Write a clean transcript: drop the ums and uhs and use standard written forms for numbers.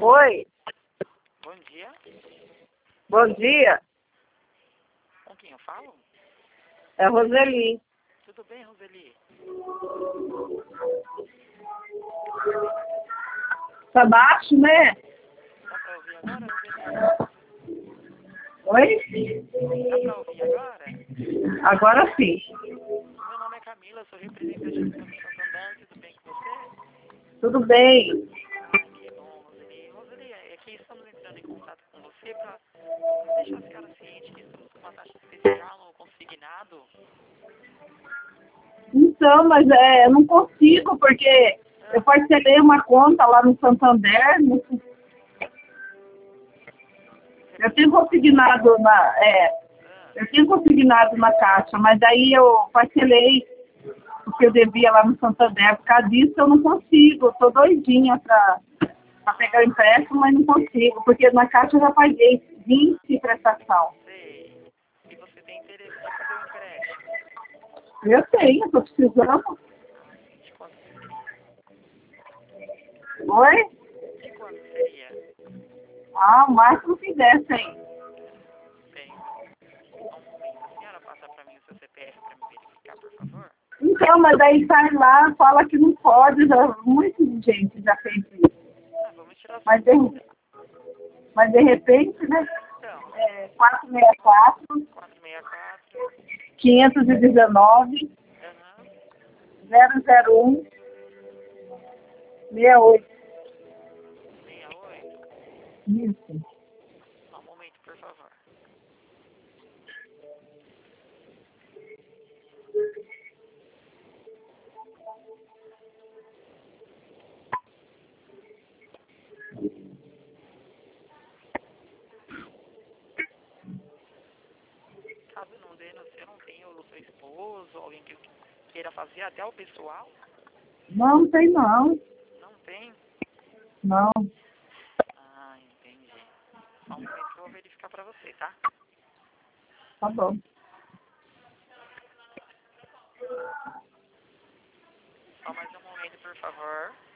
Oi, Bom dia. bom dia. Com quem eu falo? É Roseli. Tudo bem, Roseli? Tá baixo, né? Dá pra ouvir agora, Roseli? Oi? Dá pra ouvir agora? Agora sim. Meu nome é Camila, sou representante do Banco Santander. Tudo bem com você? Tudo bem. Ai, que bom, Roseli. Roseli, é que estamos entrando em contato com você para deixar a senhora ciente que estamos com uma taxa especial no consignado. Então, mas eu não consigo, porque eu parcelei uma conta lá no Santander. Eu tenho consignado eu tenho consignado na Caixa, mas aí eu parcelei porque eu devia lá no Santander. Por causa disso eu não consigo. Eu tô doidinha pra pegar o empréstimo, mas não consigo, porque na Caixa eu já paguei 20 prestação. Sei. E você tem interesse de fazer o empréstimo? Eu tenho, tô precisando. Ah, sim. De quanto que seria? Oi? De quanto seria? Ah, o máximo que desse aí. Bem, só um momento. A senhora passa para mim o seu CPF para me verificar, por favor? Então, mas daí sai lá, fala que não pode, muita gente já fez isso. Ah, vamos tirar sua Mas de, dúvida. mas de repente, né? Então, 464 464. 519 Aham. 001 68. 68. Isso. Só um momento, por favor. Caso não dê, você não tem o seu esposo, alguém que queira fazer, até o pessoal? Não tem não. Não tem? Não. Ah, entendi. Só um momento que eu vou verificar pra você, tá? Tá bom. Só mais um momento, por favor.